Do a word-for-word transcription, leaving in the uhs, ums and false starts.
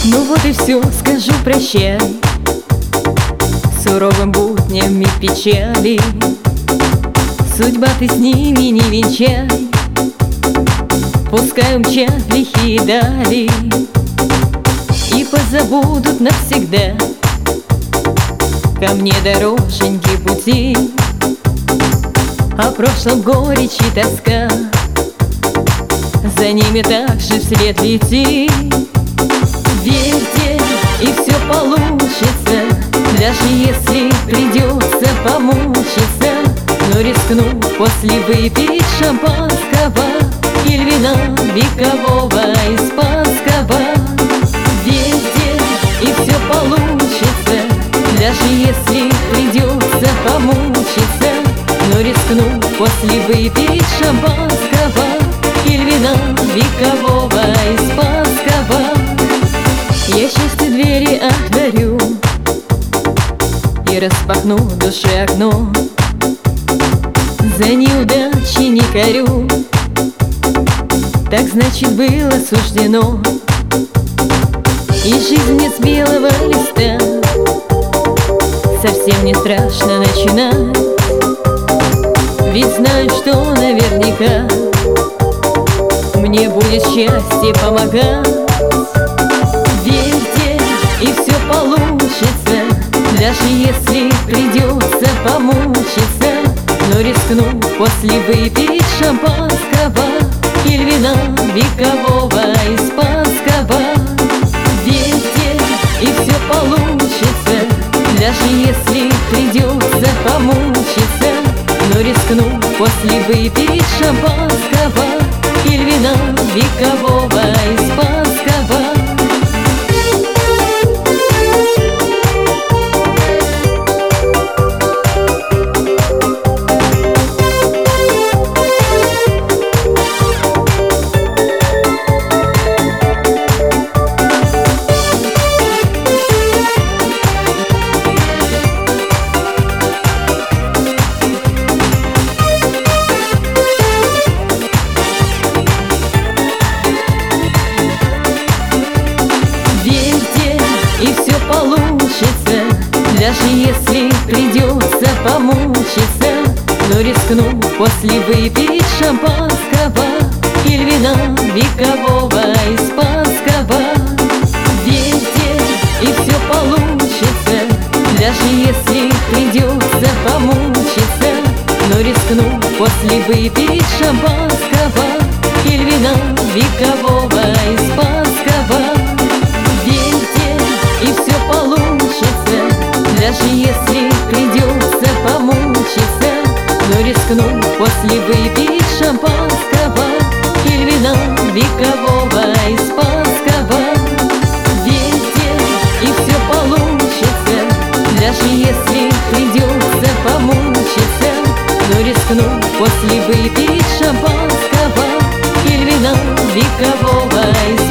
Ну вот и все, скажу прощай суровым будням и печали. Судьба ты с ними не венчай, пускай умчат лихие дали и позабудут навсегда ко мне дороженьки пути. О прошлом горечь и тоска, за ними также вслед лети. Верьте, и все получится, даже если придется помучиться. Но рискну после выпить шампанского или вина векового испанского. Верьте, и все получится, даже если придется помучиться. Но рискну после выпить шампанского или вина векового испанского. Я счастье двери отворю и распахну в душе окно. За неудачи не корю, так значит было суждено. И жизнь мне с белого листа совсем не страшно начинать, ведь знаю, что наверняка мне будет счастье помогать. Верьте, и все получится, даже если придется помучиться. Но рискну после выпить шампанского или вина векового испанского. Верьте, и все получится, даже если придется помучиться. Но рискну после выпить шампанского или вина векового испанского. И все получится, даже если придется помучиться. Но рискну после выпить шампанского или вина векового испанского. Верьте, и все получится, даже если придется помучиться. Но рискну после выпить шампанского или вина векового испанского. И все получится, даже если придется помучиться. Но рискну после выпить шампанского или вина векового испанского. Верьте, и все получится, даже если придется помучиться. Но рискну после выпить шампанского или вина векового испанского.